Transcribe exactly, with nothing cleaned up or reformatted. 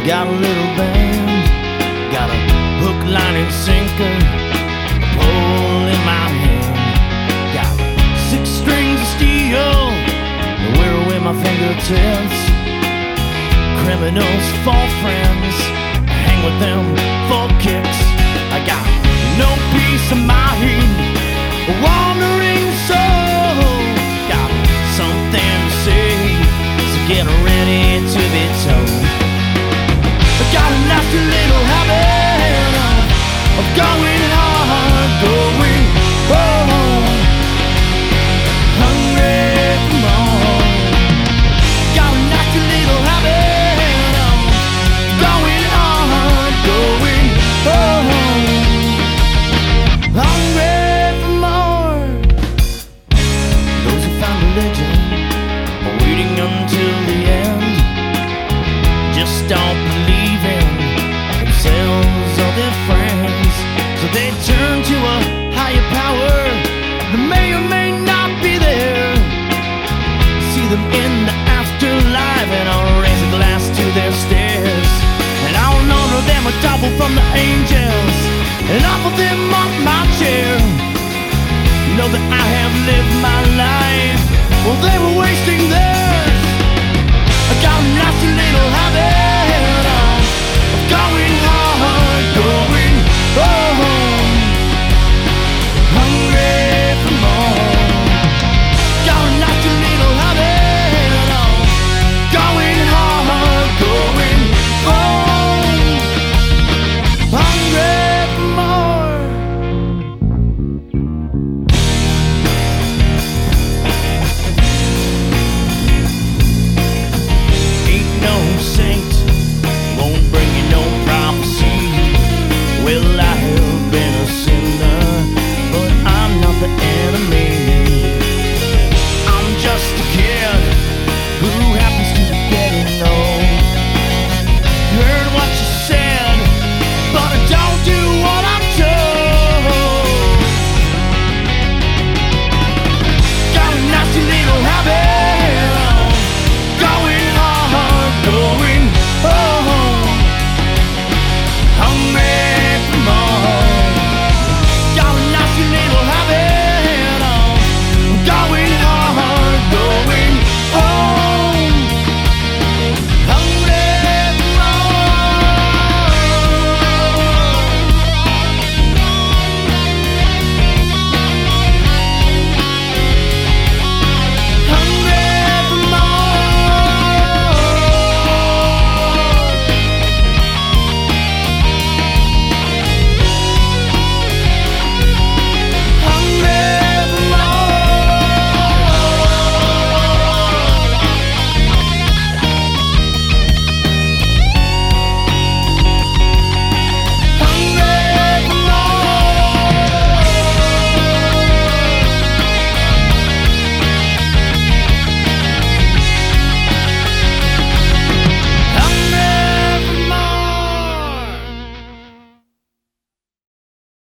Got a little band, got a hook, line, and sinker, a pole in my hand. Got six strings of steel to wear away my fingertips. Criminals for friends, I hang with them for kicks. I got no peace of mind, a wandering soul. Got something to say, so get ready to be told. I got a nasty little habit of, of going hard, going home, hungry for more. Got a nasty little habit of going hard, going home, hungry for more. Those who found religion are waiting until the end, just don't believe in themselves or their friends, so they turn to a higher power that may or may not be there. See them in the afterlife, and I'll raise a glass to their stairs, and I'll honor them a double from the angels, and offer them up my chair.